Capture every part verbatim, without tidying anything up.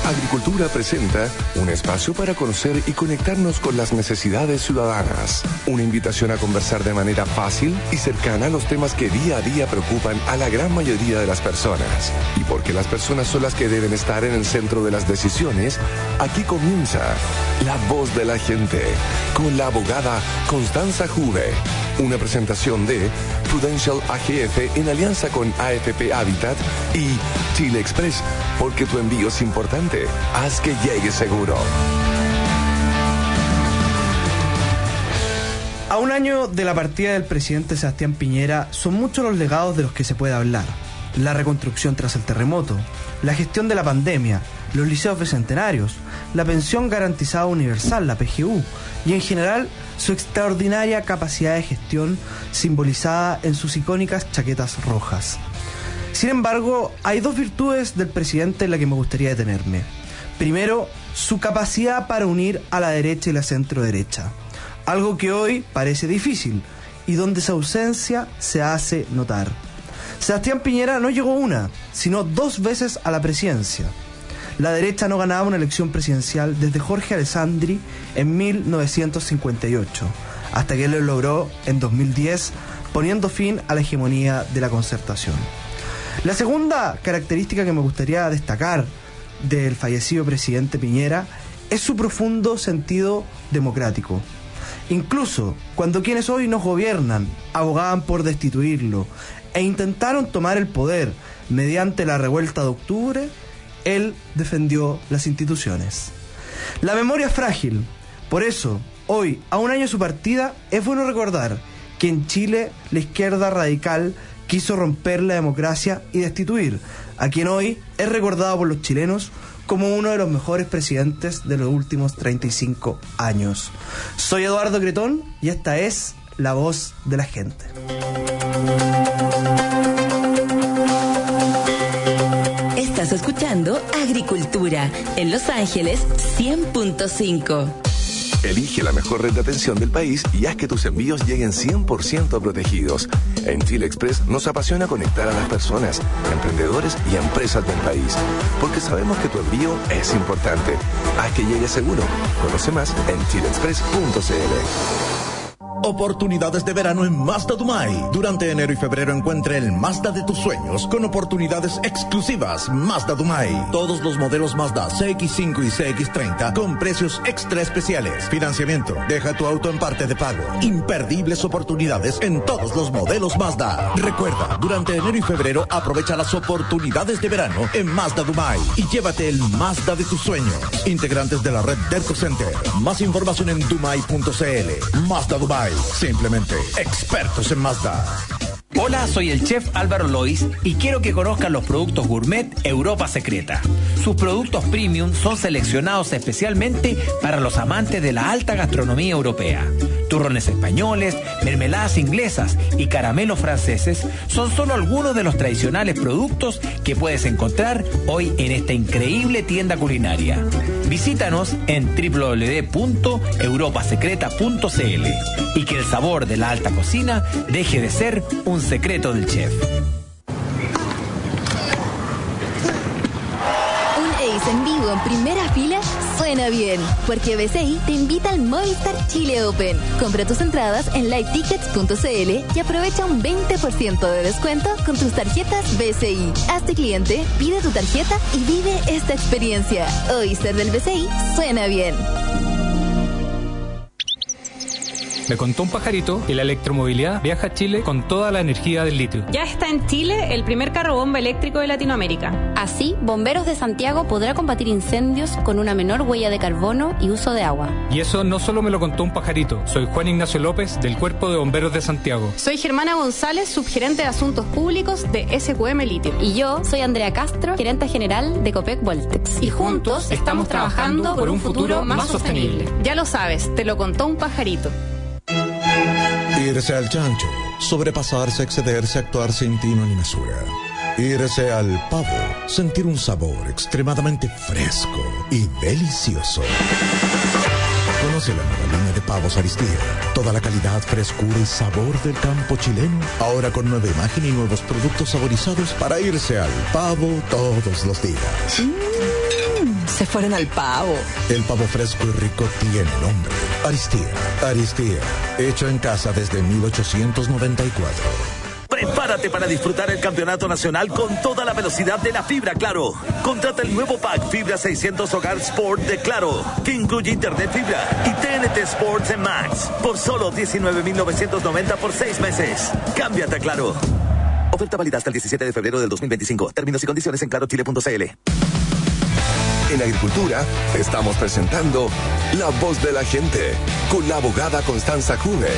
Agricultura presenta un espacio para conocer y conectarnos con las necesidades ciudadanas. Una invitación a conversar de manera fácil y cercana los temas que día a día preocupan a la gran mayoría de las personas. Y porque las personas son las que deben estar en el centro de las decisiones, aquí comienza La Voz de la Gente con la abogada Constanza Juve. Una presentación de Prudential A G F en alianza con A F P Habitat y Chile Express, porque tu envío es importante. Haz que llegue seguro. A un año de la partida del presidente Sebastián Piñera, son muchos los legados de los que se puede hablar. La reconstrucción tras el terremoto, la gestión de la pandemia, los liceos bicentenarios, la pensión garantizada universal, la P G U, y en general su extraordinaria capacidad de gestión simbolizada en sus icónicas chaquetas rojas. Sin embargo, hay dos virtudes del presidente en las que me gustaría detenerme. Primero, su capacidad para unir a la derecha y la centro-derecha, algo que hoy parece difícil y donde su ausencia se hace notar. Sebastián Piñera no llegó una, sino dos veces a la presidencia. La derecha no ganaba una elección presidencial desde Jorge Alessandri en mil novecientos cincuenta y ocho, hasta que él lo logró en dos mil diez, poniendo fin a la hegemonía de la Concertación. La segunda característica que me gustaría destacar del fallecido presidente Piñera es su profundo sentido democrático. Incluso cuando quienes hoy nos gobiernan abogaban por destituirlo e intentaron tomar el poder mediante la revuelta de octubre, él defendió las instituciones. La memoria es frágil, por eso, hoy, a un año de su partida, es bueno recordar que en Chile la izquierda radical quiso romper la democracia y destituir a quien hoy es recordado por los chilenos como uno de los mejores presidentes de los últimos treinta y cinco años. Soy Eduardo Cretón y esta es La Voz de la Gente. Estás escuchando Agricultura en Los Ángeles cien punto cinco. Elige la mejor red de atención del país y haz que tus envíos lleguen cien por ciento protegidos. En Chile Express nos apasiona conectar a las personas, emprendedores y empresas del país, porque sabemos que tu envío es importante. Haz que llegue seguro. Conoce más en chile express punto c l. Oportunidades de verano en Mazda Dumay. Durante enero y febrero encuentre el Mazda de tus sueños con oportunidades exclusivas. Mazda Dumay. Todos los modelos Mazda C X cinco y C X treinta con precios extra especiales. Financiamiento. Deja tu auto en parte de pago. Imperdibles oportunidades en todos los modelos Mazda. Recuerda, durante enero y febrero aprovecha las oportunidades de verano en Mazda Dumay y llévate el Mazda de tus sueños. Integrantes de la red Derco Center. Más información en dumay punto c l. Mazda Dumay. Simplemente expertos en Mazda. Hola, soy el chef Álvaro Lois y quiero que conozcan los productos gourmet Europa Secreta. Sus productos premium son seleccionados especialmente para los amantes de la alta gastronomía europea. Turrones españoles, mermeladas inglesas y caramelos franceses son solo algunos de los tradicionales productos que puedes encontrar hoy en esta increíble tienda culinaria. Visítanos en doble u doble u doble u punto europa secreta punto c l y que el sabor de la alta cocina deje de ser un secreto del chef. Un Ace en vivo en primera fila suena bien, porque B C I te invita al Movistar Chile Open. Compra tus entradas en live tickets punto c l y aprovecha un veinte por ciento de descuento con tus tarjetas B C I. Hazte cliente, pide tu tarjeta y vive esta experiencia. Hoy ser del B C I suena bien. Me contó un pajarito que la electromovilidad viaja a Chile con toda la energía del litio. Ya está en Chile el primer carro bomba eléctrico de Latinoamérica. Así, Bomberos de Santiago podrá combatir incendios con una menor huella de carbono y uso de agua. Y eso no solo me lo contó un pajarito. Soy Juan Ignacio López, del Cuerpo de Bomberos de Santiago. Soy Germana González, subgerente de Asuntos Públicos de S Q M Litio. Y yo soy Andrea Castro, gerente general de Copec Voltex. Y juntos estamos trabajando por un futuro más sostenible. Ya lo sabes, te lo contó un pajarito. Irse al chancho, sobrepasarse, excederse, actuar sin tino ni mesura. Irse al pavo, sentir un sabor extremadamente fresco y delicioso. Conoce la nueva línea de pavos Aristía. Toda la calidad, frescura y sabor del campo chileno. Ahora con nueva imagen y nuevos productos saborizados para irse al pavo todos los días. Mm. Mmm, se fueron al pavo. El pavo fresco y rico tiene nombre. Aristía. Aristía. Hecho en casa desde mil ochocientos noventa y cuatro. Prepárate para disfrutar el campeonato nacional con toda la velocidad de la fibra Claro. Contrata el nuevo pack Fibra seiscientos Hogar Sport de Claro, que incluye Internet Fibra y T N T Sports en Max por solo diecinueve mil novecientos noventa por seis meses. Cámbiate a Claro. Oferta válida hasta el diecisiete de febrero del dos mil veinticinco. Términos y condiciones en claro chile punto c l. En Agricultura estamos presentando La Voz de la Gente con la abogada Constanza Juve.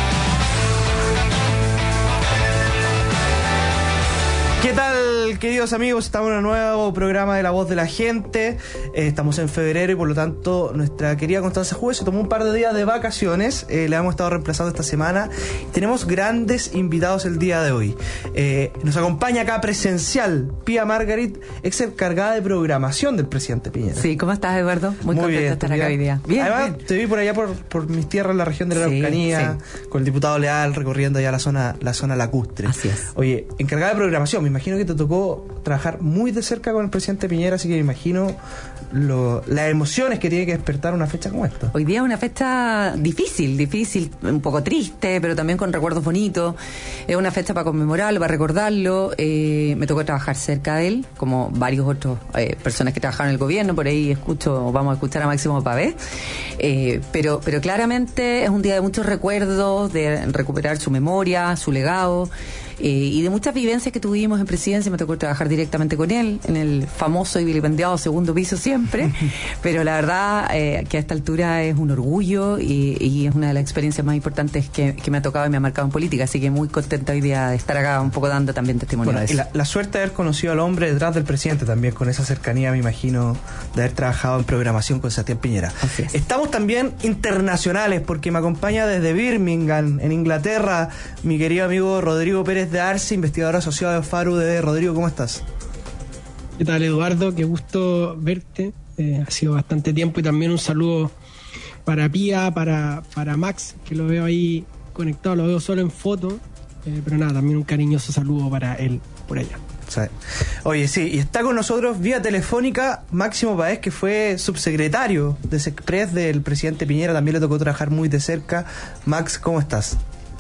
¿Qué tal, queridos amigos? Estamos en un nuevo programa de La Voz de la Gente. Eh, estamos en febrero y por lo tanto nuestra querida Constanza Juve se tomó un par de días de vacaciones. Eh, le hemos estado reemplazando esta semana. Tenemos grandes invitados el día de hoy. Eh, nos acompaña acá presencial Pía Margarit, ex encargada de programación del presidente Piñera. Sí, ¿cómo estás, Eduardo? Muy, Muy contenta de estar acá hoy día. Bien, Además, bien. te vi por allá por, por mis tierras, en la región de la sí, Araucanía, sí. con el diputado Leal recorriendo ya la zona, la zona lacustre. Así es. Oye, encargada de programación, me imagino que te tocó trabajar muy de cerca con el presidente Piñera, así que me imagino lo, las emociones que tiene que despertar una fecha como esta. Hoy día es una fecha difícil, difícil, un poco triste, pero también con recuerdos bonitos. Es una fecha para conmemorarlo, para recordarlo. Eh, me tocó trabajar cerca de él, como varios otros eh, personas que trabajaron en el gobierno. Por ahí escucho, vamos a escuchar a Máximo Pavé. Eh, pero, pero claramente es un día de muchos recuerdos, de recuperar su memoria, su legado. Eh, y de muchas vivencias que tuvimos en presidencia. Me tocó trabajar directamente con él en el famoso y vilipendiado segundo piso siempre, pero la verdad eh, que a esta altura es un orgullo y, y es una de las experiencias más importantes que, que me ha tocado y me ha marcado en política, así que muy contenta hoy día de estar acá un poco dando también testimonio bueno, de eso. Y la, la suerte de haber conocido al hombre detrás del presidente también, con esa cercanía, me imagino, de haber trabajado en programación con Sebastián Piñera. Así es. Estamos también internacionales porque me acompaña desde Birmingham, en Inglaterra, mi querido amigo Rodrigo Pérez de Arce, investigador asociado de Faru de Rodrigo, ¿cómo estás? ¿Qué tal, Eduardo? Qué gusto verte. Eh, ha sido bastante tiempo y también un saludo para Pía, para, para Max, que lo veo ahí conectado, lo veo solo en foto, eh, pero nada, también un cariñoso saludo para él por allá. Oye, sí, y está con nosotros vía telefónica Máximo Páez, que fue subsecretario de SECPRES del presidente Piñera, también le tocó trabajar muy de cerca. Max, ¿cómo estás?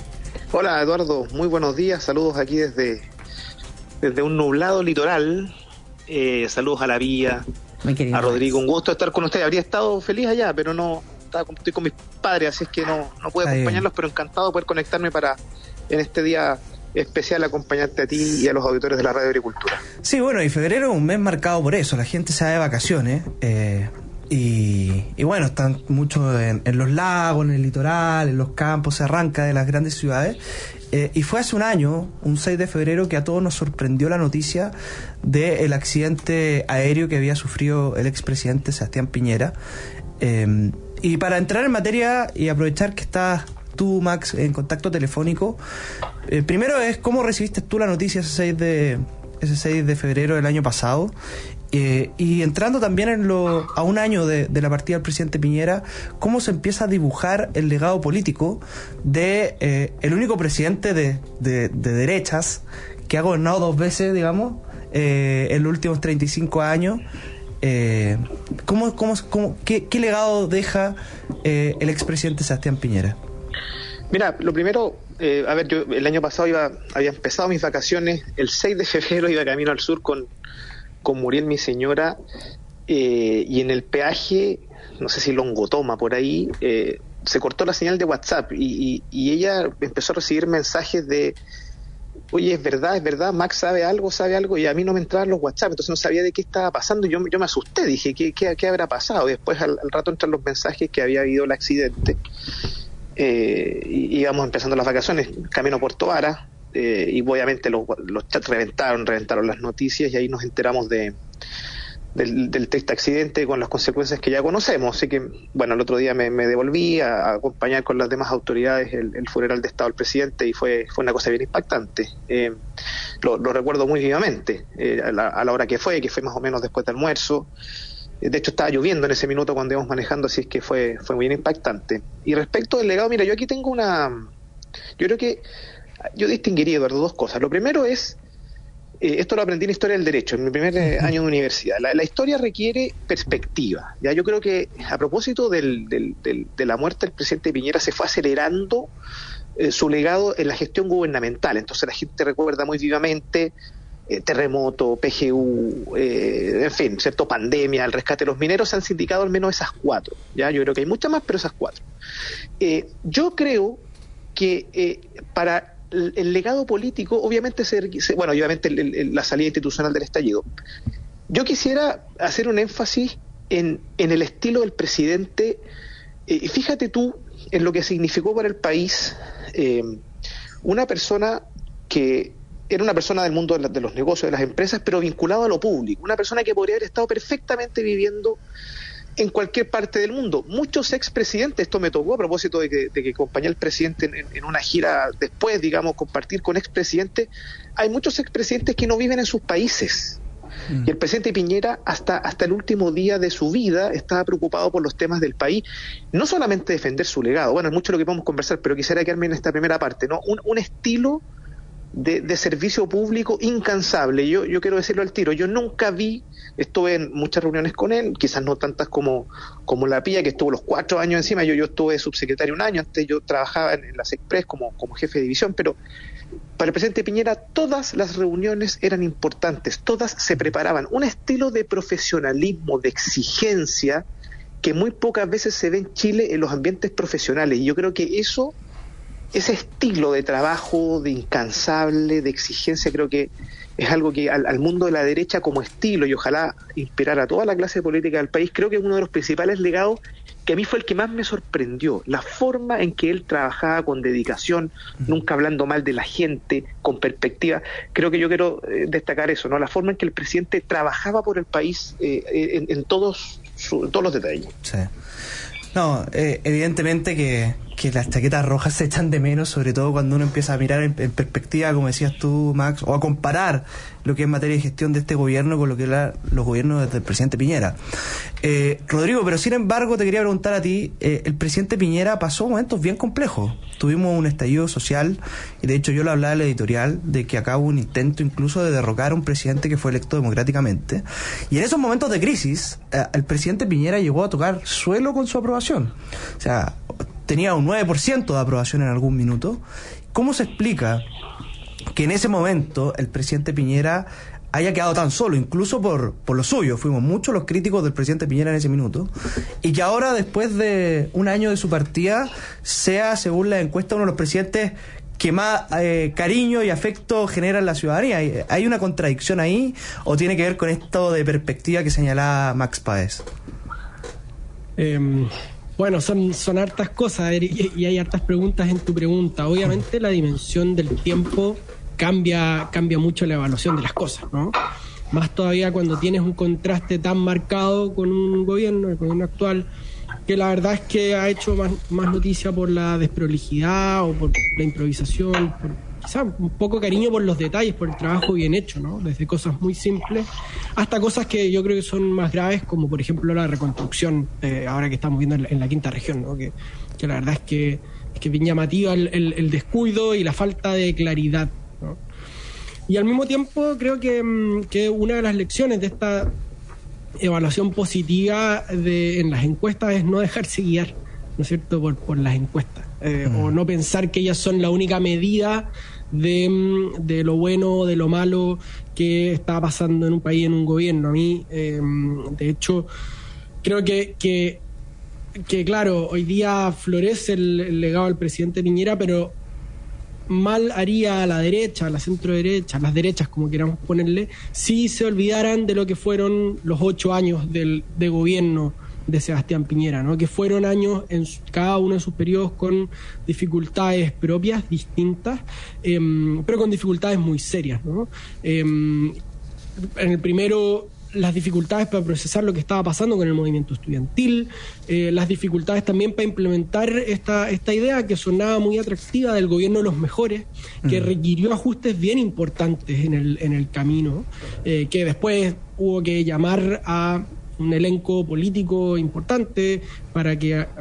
Hola, Eduardo, muy buenos días, saludos aquí desde, desde un nublado litoral, eh, saludos a la Vía, a Rodrigo, un gusto estar con ustedes. Habría estado feliz allá, pero no, estaba, estoy con mis padres, así es que no, no pude Está acompañarlos, bien. Pero encantado de poder conectarme para en este día especial acompañarte a ti y a los auditores de la Radio Agricultura. Sí, bueno, y febrero es un mes marcado por eso, la gente se va de vacaciones, eh, y, y bueno, están muchos en, en los lagos, en el litoral, en los campos, se arranca de las grandes ciudades, eh, y fue hace un año, un seis de febrero, que a todos nos sorprendió la noticia del accidente aéreo que había sufrido el expresidente Sebastián Piñera. Eh, y para entrar en materia y aprovechar que estás tú, Max, en contacto telefónico, eh, primero es cómo recibiste tú la noticia ese seis de, ese seis de febrero del año pasado, eh, y entrando también en lo, a un año de, de la partida del presidente Piñera, cómo se empieza a dibujar el legado político de eh, el único presidente de, de, de derechas que ha gobernado dos veces, digamos, eh, en los últimos treinta y cinco años. Eh, ¿cómo, cómo, cómo, qué, ¿Qué legado deja eh, el expresidente Sebastián Piñera? Mira, lo primero, eh, a ver, yo el año pasado iba, había empezado mis vacaciones, el seis de febrero iba camino al sur con, con Muriel, mi señora, eh, y en el peaje, no sé si Longotoma, por ahí, eh, se cortó la señal de WhatsApp y, y, y ella empezó a recibir mensajes de, oye, es verdad, es verdad, Max sabe algo, sabe algo, y a mí no me entraban los WhatsApp, entonces no sabía de qué estaba pasando, y yo, yo me asusté, dije, ¿qué, qué, qué habrá pasado? Y después al, al rato entran los mensajes que había habido el accidente. Eh, y íbamos empezando las vacaciones, camino a Puerto Vara, eh, y obviamente los, los chats reventaron, reventaron las noticias, y ahí nos enteramos de del, del triste accidente con las consecuencias que ya conocemos. Así que, bueno, el otro día me, me devolví a, a acompañar con las demás autoridades el, el funeral de Estado del presidente, y fue fue una cosa bien impactante. Eh, lo, lo recuerdo muy vivamente, eh, a, la, a la hora que fue, que fue más o menos después del almuerzo. De hecho, estaba lloviendo en ese minuto cuando íbamos manejando, así es que fue fue muy impactante. Y respecto del legado, mira, yo aquí tengo una... Yo creo que yo distinguiría, Eduardo, dos cosas. Lo primero es eh, esto lo aprendí en Historia del Derecho, en mi primer eh, año de universidad. La, la historia requiere perspectiva. Ya yo creo que a propósito del, del, del, de la muerte del presidente Piñera se fue acelerando eh, su legado en la gestión gubernamental. Entonces la gente recuerda muy vivamente eh, terremoto, P G U, eh, en fin, cierto, pandemia, el rescate de los mineros. Se han sindicado al menos esas cuatro. Ya yo creo que hay muchas más, pero esas cuatro. Eh, yo creo que eh, para el, el legado político, obviamente, se, se, bueno, obviamente el, el, la salida institucional del estallido. Yo quisiera hacer un énfasis en, en el estilo del presidente. Eh, fíjate tú en lo que significó para el país eh, una persona que era una persona del mundo de, la, de los negocios, de las empresas, pero vinculado a lo público, una persona que podría haber estado perfectamente viviendo en cualquier parte del mundo. Muchos expresidentes, esto me tocó a propósito de que, de que acompañé al presidente en, en una gira después, digamos, compartir con expresidentes, hay muchos expresidentes que no viven en sus países. Mm. Y el presidente Piñera, hasta, hasta el último día de su vida, estaba preocupado por los temas del país, no solamente defender su legado, bueno, es mucho lo que podemos conversar, pero quisiera quedarme en esta primera parte, ¿no? Un, un estilo De, de servicio público incansable. Yo, yo quiero decirlo al tiro, yo nunca vi, estuve en muchas reuniones con él, quizás no tantas como, como la Pía, que estuvo los cuatro años encima, yo, yo estuve subsecretario un año, antes yo trabajaba en, en las Express como, como jefe de división, pero para el presidente Piñera todas las reuniones eran importantes, todas se preparaban, un estilo de profesionalismo, de exigencia, que muy pocas veces se ve en Chile en los ambientes profesionales, y yo creo que eso, ese estilo de trabajo, de incansable, de exigencia, creo que es algo que al, al mundo de la derecha como estilo, y ojalá inspirar a toda la clase política del país, creo que es uno de los principales legados que a mí fue el que más me sorprendió, la forma en que él trabajaba con dedicación, nunca hablando mal de la gente, con perspectiva. Creo que yo quiero eh, destacar eso, ¿no? La forma en que el presidente trabajaba por el país eh, en, en, todos, su, en todos los detalles. Sí. No, eh, evidentemente que, que las chaquetas rojas se echan de menos, sobre todo cuando uno empieza a mirar en, en perspectiva, como decías tú, Max, o a comparar lo que es materia de gestión de este gobierno con lo que eran los gobiernos del presidente Piñera. Eh, Rodrigo, pero sin embargo te quería preguntar a ti, eh, el presidente Piñera pasó momentos bien complejos. Tuvimos un estallido social, y de hecho yo lo hablaba en la editorial, de que acá hubo un intento incluso de derrocar a un presidente que fue electo democráticamente. Y en esos momentos de crisis, eh, el presidente Piñera llegó a tocar suelo con su aprobación. O sea, tenía un nueve por ciento de aprobación en algún minuto. ¿Cómo se explica que en ese momento el presidente Piñera haya quedado tan solo, incluso por, por lo suyo? Fuimos muchos los críticos del presidente Piñera en ese minuto, y que ahora, después de un año de su partida, sea, según la encuesta, uno de los presidentes que más eh, cariño y afecto genera en la ciudadanía. ¿Hay una contradicción ahí, o tiene que ver con esto de perspectiva que señalaba Max Páez? Eh, bueno, son, son hartas cosas, y, y hay hartas preguntas en tu pregunta. Obviamente la dimensión del tiempo cambia, cambia mucho la evaluación de las cosas, ¿no? Más todavía cuando tienes un contraste tan marcado con un gobierno, el gobierno actual, que la verdad es que ha hecho más, más noticia por la desprolijidad o por la improvisación, por quizá un poco cariño por los detalles, por el trabajo bien hecho, ¿no? Desde cosas muy simples hasta cosas que yo creo que son más graves, como por ejemplo la reconstrucción, eh, ahora que estamos viendo en la, en la quinta región, ¿no? Que, que la verdad es que es que bien llamativa el, el, el descuido y la falta de claridad, ¿no? Y al mismo tiempo creo que, que una de las lecciones de esta evaluación positiva de, en las encuestas es no dejarse guiar, ¿no es cierto?, por, por las encuestas, eh, mm. o no pensar que ellas son la única medida de, de lo bueno o de lo malo que está pasando en un país, en un gobierno. A mí, eh, de hecho, creo que, que, que claro, hoy día florece el, el legado del presidente Piñera, pero mal haría a la derecha, a la centro derecha, a las derechas, como queramos ponerle, si se olvidaran de lo que fueron los ocho años del, de gobierno de Sebastián Piñera, ¿no? Que fueron años en su, cada uno de sus periodos con dificultades propias, distintas, eh, pero con dificultades muy serias, ¿no? Eh, en el primero, las dificultades para procesar lo que estaba pasando con el movimiento estudiantil, eh, las dificultades también para implementar esta, esta idea que sonaba muy atractiva del gobierno de los mejores, que mm. requirió ajustes bien importantes en el, en el camino, eh, que después hubo que llamar a un elenco político importante para que a,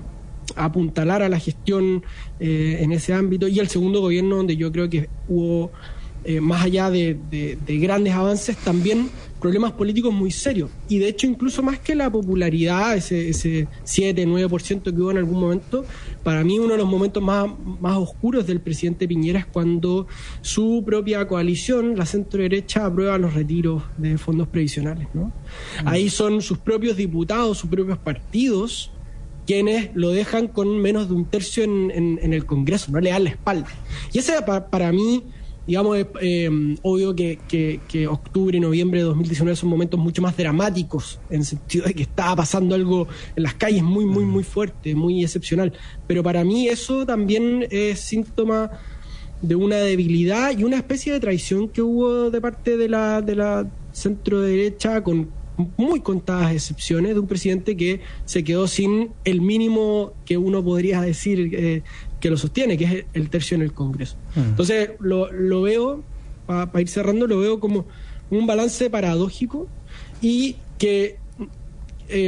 apuntalara la gestión eh, en ese ámbito, y el segundo gobierno donde yo creo que hubo eh, más allá de, de, de grandes avances, también problemas políticos muy serios. Y de hecho, incluso más que la popularidad, ese, ese siete, nueve por ciento que hubo en algún momento, para mí uno de los momentos más, más oscuros del presidente Piñera es cuando su propia coalición, la centro-derecha, aprueba los retiros de fondos previsionales, ¿no? Mm. Ahí son sus propios diputados, sus propios partidos, quienes lo dejan con menos de un tercio en, en, en el Congreso, no le dan la espalda. Y ese para, para mí, digamos, es eh, obvio que, que, que octubre y noviembre de dos mil diecinueve son momentos mucho más dramáticos, en el sentido de que estaba pasando algo en las calles muy, muy, muy fuerte, muy excepcional. Pero para mí eso también es síntoma de una debilidad y una especie de traición que hubo de parte de la, de la centro derecha, con muy contadas excepciones, de un presidente que se quedó sin el mínimo que uno podría decir eh, que lo sostiene, que es el tercio en el Congreso. Mm. Entonces lo, lo veo, para pa ir cerrando, lo veo como un balance paradójico y que eh,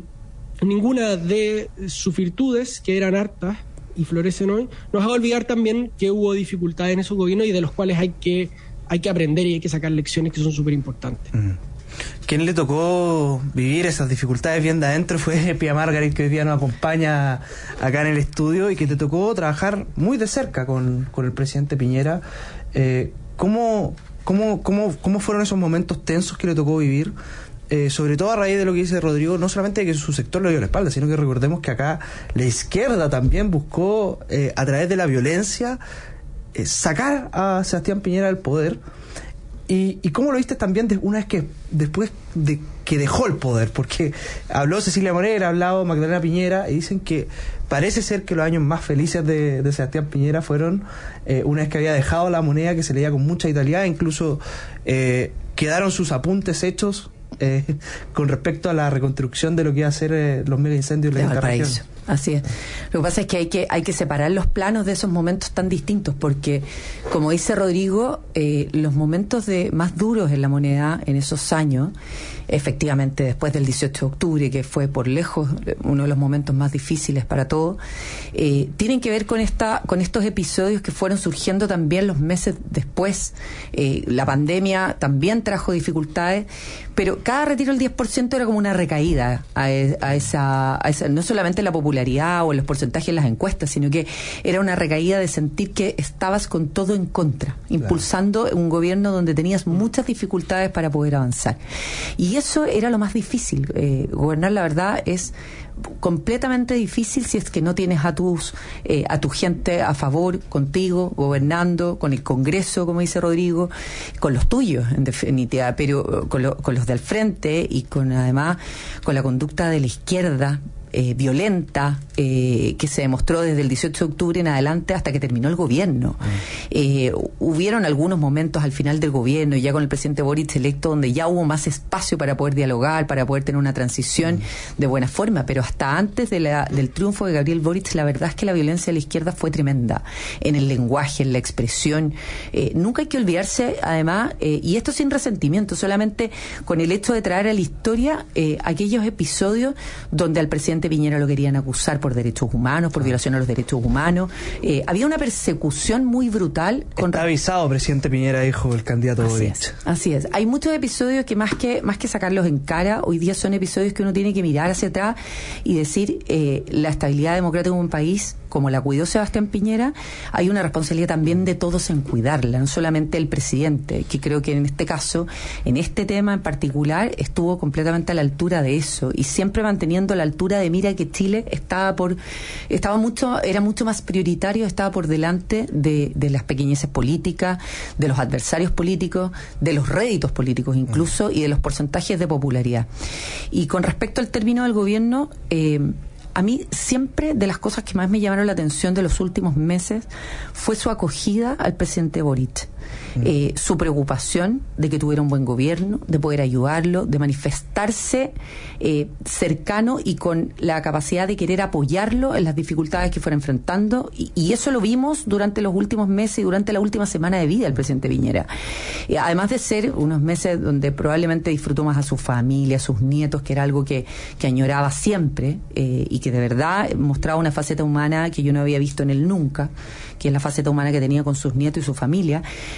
ninguna de sus virtudes, que eran hartas y florecen hoy, nos haga olvidar también que hubo dificultades en esos gobiernos y de los cuales hay que, hay que aprender y hay que sacar lecciones que son súper importantes. Mm. Quien le tocó vivir esas dificultades bien de adentro fue Pia Margarit, que hoy día nos acompaña acá en el estudio y que te tocó trabajar muy de cerca con, con el presidente Piñera. Eh, ¿cómo, cómo, cómo, ¿Cómo fueron esos momentos tensos que le tocó vivir? Eh, sobre todo a raíz de lo que dice Rodrigo, no solamente de que su sector le dio la espalda, sino que recordemos que acá la izquierda también buscó, eh, a través de la violencia, eh, sacar a Sebastián Piñera del poder. ¿Y, y cómo lo viste también de, una vez que después de que dejó el poder? Porque habló Cecilia Morera, ha hablado Magdalena Piñera, y dicen que parece ser que los años más felices de, de Sebastián Piñera fueron eh, una vez que había dejado la moneda, que se leía con mucha vitalidad, incluso eh, quedaron sus apuntes hechos eh, con respecto a la reconstrucción de lo que iba a ser eh, los mega incendios de la región. Así es. Lo que pasa es que hay que hay que separar los planos de esos momentos tan distintos, porque, como dice Rodrigo, eh, los momentos de más duros en la moneda en esos años, efectivamente después del dieciocho de octubre, que fue por lejos uno de los momentos más difíciles para todos, eh, tienen que ver con esta con estos episodios que fueron surgiendo también los meses después. Eh, la pandemia también trajo dificultades, pero cada retiro del diez por ciento era como una recaída a, a, esa, a esa, no solamente la popularidad o en los porcentajes en las encuestas, sino que era una recaída de sentir que estabas con todo en contra, impulsando claro. un gobierno donde tenías muchas dificultades para poder avanzar. Y eso era lo más difícil. Eh, gobernar, la verdad, es completamente difícil si es que no tienes a tus eh, a tu gente a favor, contigo, gobernando, con el Congreso, como dice Rodrigo, con los tuyos, en definitiva, pero con, lo, con los del frente y con además con la conducta de la izquierda Eh, violenta eh, que se demostró desde el dieciocho de octubre en adelante hasta que terminó el gobierno. Mm. Eh, hubieron algunos momentos al final del gobierno y ya con el presidente Boric electo donde ya hubo más espacio para poder dialogar, para poder tener una transición mm. de buena forma, pero hasta antes de la, del triunfo de Gabriel Boric, la verdad es que la violencia de la izquierda fue tremenda en el lenguaje, en la expresión. Eh, nunca hay que olvidarse, además, eh, y esto sin resentimiento, solamente con el hecho de traer a la historia eh, aquellos episodios donde al presidente Piñera lo querían acusar por derechos humanos, por violación a los derechos humanos. Eh, había una persecución muy brutal. Con... Está avisado, presidente Piñera, dijo el candidato así Boric. Es, así es. Hay muchos episodios que más que más que sacarlos en cara, hoy día son episodios que uno tiene que mirar hacia atrás y decir eh, la estabilidad democrática de un país, como la cuidó Sebastián Piñera, hay una responsabilidad también de todos en cuidarla, no solamente el presidente, que creo que en este caso, en este tema en particular, estuvo completamente a la altura de eso y siempre manteniendo la altura de mira que Chile estaba por estaba mucho era mucho más prioritario, estaba por delante de, de las pequeñeces políticas, de los adversarios políticos, de los réditos políticos incluso, uh-huh. y de los porcentajes de popularidad. Y con respecto al término del gobierno, eh, a mí siempre de las cosas que más me llamaron la atención de los últimos meses fue su acogida al presidente Boric. Mm. Eh, su preocupación de que tuviera un buen gobierno, de poder ayudarlo, de manifestarse eh, cercano y con la capacidad de querer apoyarlo en las dificultades que fuera enfrentando, y, y eso lo vimos durante los últimos meses y durante la última semana de vida del presidente Piñera. Eh, además de ser unos meses donde probablemente disfrutó más a su familia, a sus nietos, que era algo que, que añoraba siempre, eh, y que de verdad mostraba una faceta humana que yo no había visto en él nunca, que es la faceta humana que tenía con sus nietos y su familia,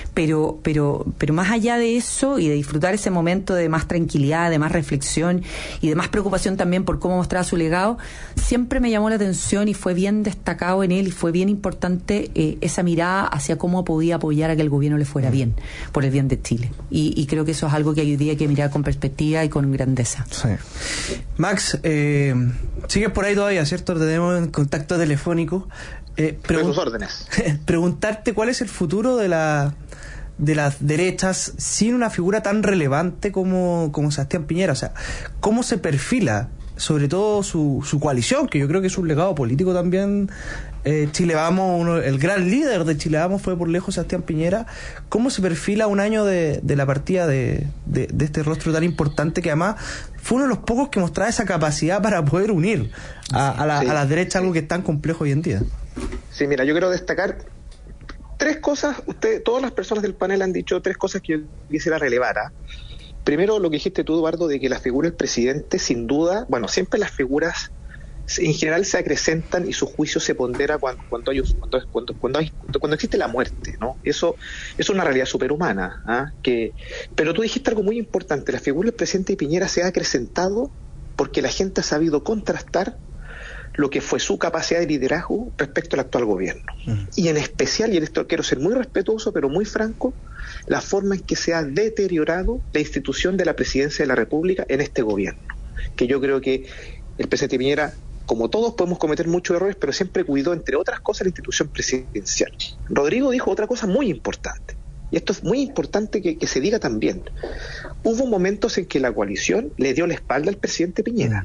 pero, pero, pero más allá de eso y de disfrutar ese momento de más tranquilidad, de más reflexión y de más preocupación también por cómo mostraba su legado, siempre me llamó la atención y fue bien destacado en él y fue bien importante eh, esa mirada hacia cómo podía apoyar a que el gobierno le fuera bien, por el bien de Chile. Y, y creo que eso es algo que hoy día hay que mirar con perspectiva y con grandeza. Sí. Max, eh, sigues por ahí todavía, ¿cierto? Te tenemos en contacto telefónico. Eh, pregun- tus órdenes. Preguntarte cuál es el futuro de la de las derechas sin una figura tan relevante como, como Sebastián Piñera. O sea, ¿cómo se perfila sobre todo su, su coalición, que yo creo que es un legado político también? eh, Chile Vamos, uno, el gran líder de Chile Vamos fue por lejos Sebastián Piñera. ¿Cómo se perfila un año de, de la partida de, de, de este rostro tan importante que además fue uno de los pocos que mostraba esa capacidad para poder unir a, a, la, sí, a las derechas, algo que es tan complejo hoy en día? Sí, mira, yo quiero destacar tres cosas. Usted, todas las personas del panel han dicho tres cosas que yo quisiera relevar. ¿eh? Primero, lo que dijiste tú, Eduardo, de que la figura del presidente, sin duda, bueno, siempre las figuras en general se acrecentan y su juicio se pondera cuando, cuando, hay, cuando, cuando, cuando, hay, cuando existe la muerte, ¿no? Eso, eso es una realidad superhumana. ¿eh? Que, pero tú dijiste algo muy importante, la figura del presidente Piñera se ha acrecentado porque la gente ha sabido contrastar lo que fue su capacidad de liderazgo respecto al actual gobierno. Uh-huh. Y en especial, y en esto quiero ser muy respetuoso, pero muy franco, la forma en que se ha deteriorado la institución de la presidencia de la República en este gobierno. Que yo creo que el presidente Piñera, como todos, podemos cometer muchos errores, pero siempre cuidó, entre otras cosas, la institución presidencial. Rodrigo dijo otra cosa muy importante, y esto es muy importante que, que se diga también. Hubo momentos en que la coalición le dio la espalda al presidente Piñera.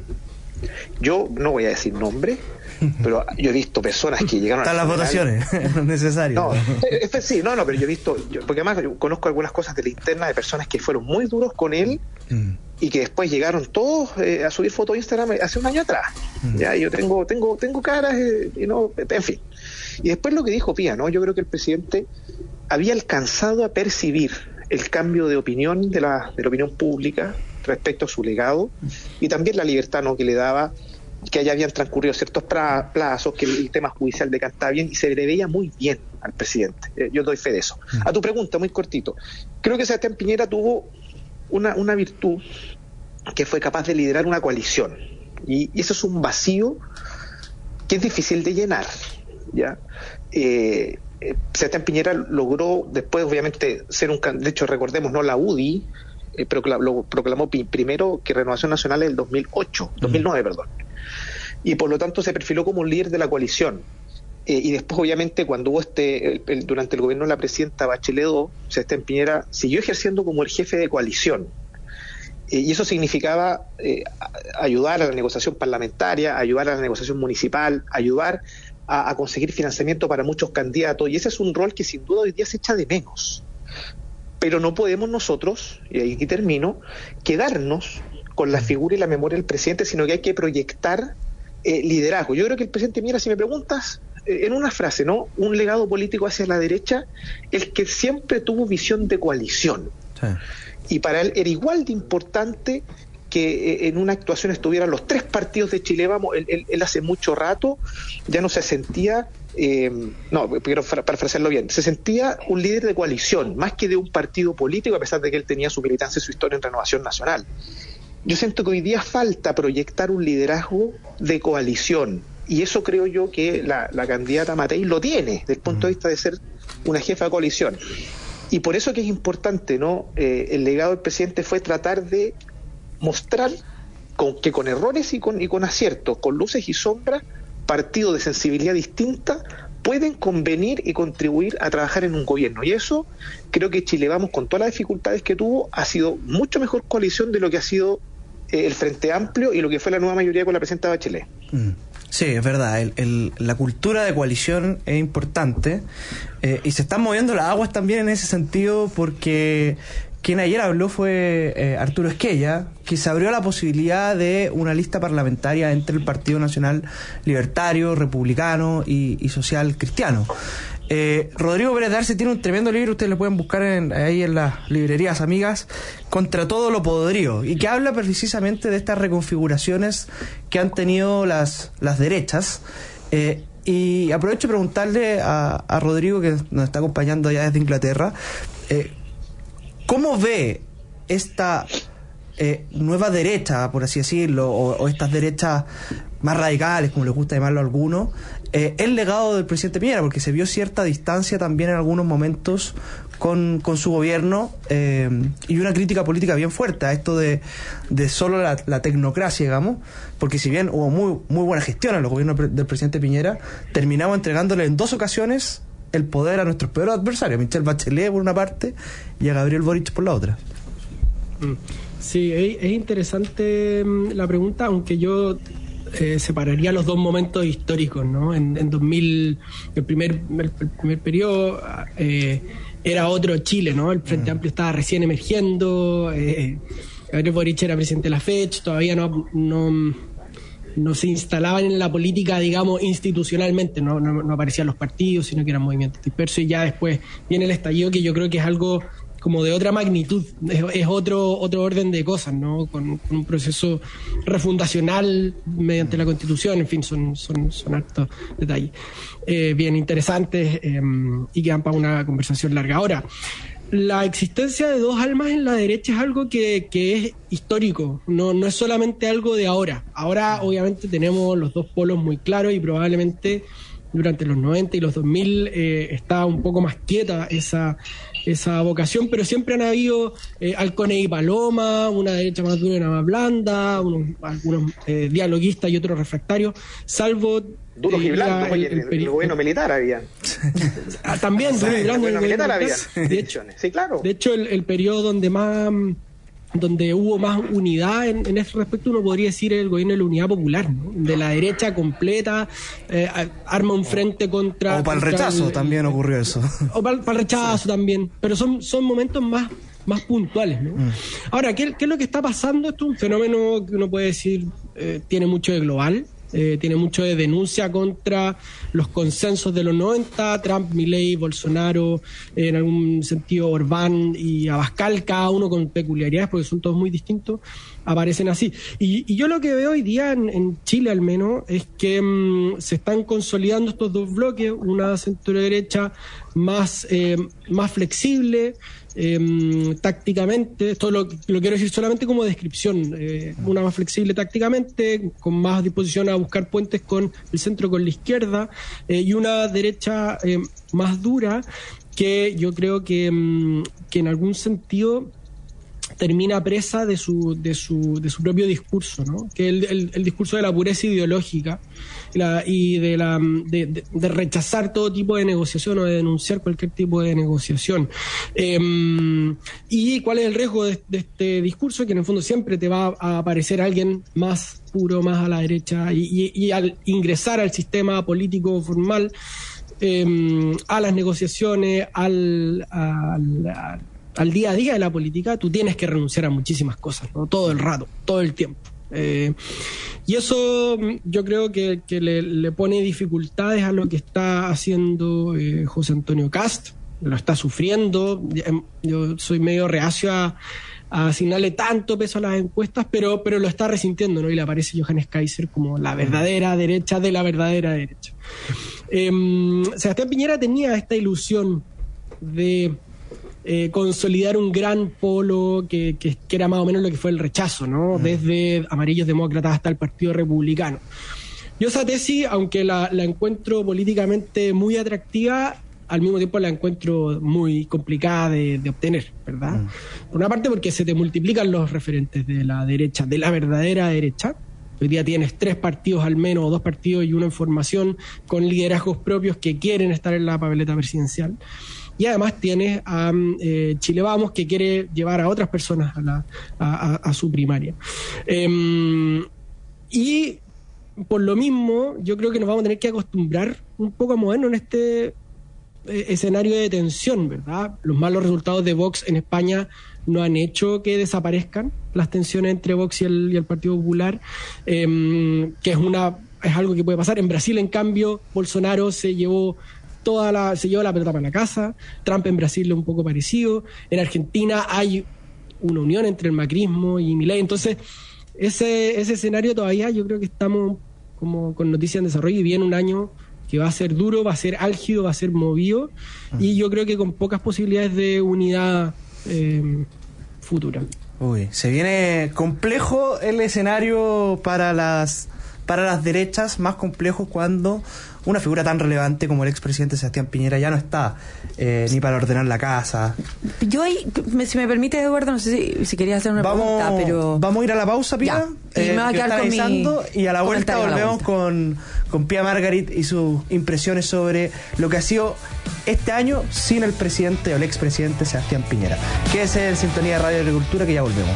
Yo no voy a decir nombre, pero yo he visto personas que llegaron a... Están las votaciones, no es necesario. No, es, es, sí, no, no, pero yo he visto, yo, porque además yo conozco algunas cosas de la interna de personas que fueron muy duros con él mm. y que después llegaron todos eh, a subir fotos de Instagram hace un año atrás. Mm. Ya, yo tengo, tengo, tengo caras, eh, y no, en fin. Y después lo que dijo Pía, ¿no? Yo creo que el presidente había alcanzado a percibir el cambio de opinión de la, de la opinión pública respecto a su legado y también la libertad, ¿no?, que le daba, que allá habían transcurrido ciertos pra, plazos, que el tema judicial decantaba bien y se le veía muy bien al presidente. Eh, yo doy fe de eso. A tu pregunta, muy cortito, creo que Sebastián Piñera tuvo una, una virtud, que fue capaz de liderar una coalición, y, y eso es un vacío que es difícil de llenar, ¿ya? Eh, eh, Sebastián Piñera logró después, obviamente, ser un... De hecho, recordemos, ¿no?, la U D I Eh, proclamó, lo proclamó pi, primero que Renovación Nacional en el dos mil ocho, dos mil nueve, perdón, y por lo tanto se perfiló como un líder de la coalición. Eh, y después, obviamente, cuando hubo este el, el, durante el gobierno de la presidenta Bachelet dos, Sebastián Piñera siguió ejerciendo como el jefe de coalición, eh, y eso significaba eh, ayudar a la negociación parlamentaria, ayudar a la negociación municipal, ayudar a, a conseguir financiamiento para muchos candidatos, y ese es un rol que sin duda hoy día se echa de menos. Pero no podemos nosotros, y aquí termino, quedarnos con la figura y la memoria del presidente, sino que hay que proyectar eh, liderazgo. Yo creo que el presidente Piñera, si me preguntas, eh, en una frase, ¿no?, un legado político hacia la derecha, el que siempre tuvo visión de coalición. Sí. Y para él era igual de importante que eh, en una actuación estuvieran los tres partidos de Chile Vamos. Él, él, él hace mucho rato ya no se sentía... Eh, no, quiero parafrasearlo bien, se sentía un líder de coalición, más que de un partido político, a pesar de que él tenía su militancia y su historia en Renovación Nacional. Yo siento que hoy día falta proyectar un liderazgo de coalición, y eso creo yo que la, la candidata Matei lo tiene, desde el punto de vista de ser una jefa de coalición. Y por eso que es importante, ¿no? Eh, el legado del presidente fue tratar de mostrar con, que con errores y con, y con aciertos, con luces y sombras, partidos de sensibilidad distinta pueden convenir y contribuir a trabajar en un gobierno. Y eso, creo que Chile Vamos, con todas las dificultades que tuvo, ha sido mucho mejor coalición de lo que ha sido eh, el Frente Amplio y lo que fue la nueva mayoría con la presidenta Bachelet. Mm. Sí, es verdad, el, el, la cultura de coalición es importante, eh, y se están moviendo las aguas también en ese sentido, porque quien ayer habló fue eh, Arturo Esquella, que se abrió la posibilidad de una lista parlamentaria entre el Partido Nacional Libertario, Republicano y, y Social Cristiano. Eh, Rodrigo Pérez de Arce tiene un tremendo libro, ustedes lo pueden buscar en, ahí en las librerías amigas, Contra todo lo podrido, y que habla precisamente de estas reconfiguraciones que han tenido las, las derechas, eh, Y aprovecho de preguntarle a, a Rodrigo, que nos está acompañando allá desde Inglaterra, eh, ¿cómo ve esta eh, nueva derecha, por así decirlo, o, o estas derechas más radicales, como les gusta llamarlo a algunos, eh, el legado del presidente Piñera? Porque se vio cierta distancia también en algunos momentos con, con su gobierno, eh, y una crítica política bien fuerte a esto de, de solo la, la tecnocracia, digamos, porque si bien hubo muy, muy buena gestión en los gobiernos del presidente Piñera, terminamos entregándole en dos ocasiones el poder a nuestros peores adversarios, a Michelle Bachelet por una parte y a Gabriel Boric por la otra. Sí, es, es interesante la pregunta, aunque yo eh, separaría los dos momentos históricos, ¿no? En, en dos mil, el primer, el, el primer periodo eh, era otro Chile, ¿no? El Frente Amplio estaba recién emergiendo, eh, Gabriel Boric era presidente de la FECH, todavía no... no no se instalaban en la política, digamos, institucionalmente, no, no, no aparecían los partidos, sino que eran movimientos dispersos, y ya después viene el estallido, que yo creo que es algo como de otra magnitud, es, es otro otro orden de cosas, ¿no? Con, con un proceso refundacional mediante la Constitución, en fin, son son, son hartos detalles eh, bien interesantes eh, y que dan para una conversación larga. Ahora, la existencia de dos almas en la derecha es algo que, que es histórico, no, no es solamente algo de ahora. Ahora obviamente tenemos los dos polos muy claros y probablemente durante los noventa y los dos mil eh, está un poco más quieta esa, esa vocación, pero siempre han habido eh, halcones y paloma, una derecha más dura y una más blanda, unos, algunos eh, dialoguistas y otros refractarios, salvo... Duros y blandos, oye, en el, el gobierno militar había. Ah, también, duros y blandos. En el gobierno militar había. De hecho, sí, claro. De hecho, el, el periodo donde más donde hubo más unidad en, en ese respecto, uno podría decir el gobierno de la Unidad Popular, ¿no? De la derecha completa, eh, arma un frente contra... O para el rechazo el, también ocurrió eso. O para, para el rechazo sí. también, pero son, son momentos más, más puntuales, ¿no? Mm. Ahora, ¿qué, ¿qué es lo que está pasando? Esto es un fenómeno que uno puede decir eh, tiene mucho de global. Eh, tiene mucho de denuncia contra los consensos de los noventa, Trump, Milei, Bolsonaro, eh, en algún sentido Orbán y Abascal, cada uno con peculiaridades porque son todos muy distintos, aparecen así. Y, y yo lo que veo hoy día en, en Chile al menos es que mmm, se están consolidando estos dos bloques, una centro derecha más, eh, más flexible, Eh, tácticamente, esto lo, lo quiero decir solamente como descripción, eh, una más flexible tácticamente, con más disposición a buscar puentes con el centro, con la izquierda, eh, y una derecha eh, más dura, que yo creo que, mm, que en algún sentido termina presa de su de su de su propio discurso, ¿no? Que el, el, el discurso de la pureza ideológica la, y de la de, de, de rechazar todo tipo de negociación o de denunciar cualquier tipo de negociación. Eh, y cuál es el riesgo de, de este discurso, que en el fondo siempre te va a aparecer alguien más puro, más a la derecha, y, y, y al ingresar al sistema político formal, eh, a las negociaciones, al, al, al al día a día de la política, tú tienes que renunciar a muchísimas cosas, ¿no? Todo el rato, todo el tiempo. Eh, y eso yo creo que, que le, le pone dificultades a lo que está haciendo eh, José Antonio Kast, lo está sufriendo. Yo soy medio reacio a, a asignarle tanto peso a las encuestas, pero, pero lo está resintiendo, ¿no? Y le aparece Johannes Kaiser como la verdadera derecha de la verdadera derecha. Eh, Sebastián Piñera tenía esta ilusión de Eh, consolidar un gran polo que, que, que era más o menos lo que fue el rechazo, ¿no? Mm. Desde amarillos demócratas hasta el Partido Republicano. Yo esa tesis, aunque la, la encuentro políticamente muy atractiva, al mismo tiempo la encuentro muy complicada de, de obtener, ¿verdad? Mm. Por una parte porque se te multiplican los referentes de la derecha, de la verdadera derecha. Hoy día tienes tres partidos al menos, o dos partidos y uno en formación, con liderazgos propios que quieren estar en la papeleta presidencial. Y además tienes a eh, Chile Vamos, que quiere llevar a otras personas a, la, a, a, a su primaria. Eh, y por lo mismo, yo creo que nos vamos a tener que acostumbrar un poco a movernos en este eh, escenario de tensión, ¿verdad? Los malos resultados de Vox en España no han hecho que desaparezcan las tensiones entre Vox y el, y el Partido Popular, eh, que es, una, es algo que puede pasar. En Brasil, en cambio, Bolsonaro se llevó... Toda la, se lleva la pelota para la casa. Trump en Brasil es un poco parecido. En Argentina hay una unión entre el macrismo y Milei. Entonces, ese, ese escenario todavía yo creo que estamos como con noticias en desarrollo, y viene un año que va a ser duro, va a ser álgido, va a ser movido, uh-huh. y yo creo que con pocas posibilidades de unidad eh, futura. Uy, se viene complejo el escenario para las para las derechas, más complejo cuando una figura tan relevante como el expresidente Sebastián Piñera ya no está eh, ni para ordenar la casa. Yo ahí, si me permite, Eduardo, no sé si, si querías hacer una vamos, pregunta, pero... Vamos a ir a la pausa, Pía. Ya. Y eh, me va a quedar con mi... Y a la vuelta volvemos la vuelta. con, con Pía Margarit y sus impresiones sobre lo que ha sido este año sin el presidente o el expresidente Sebastián Piñera. Quédese en sintonía de Radio Agricultura, que ya volvemos.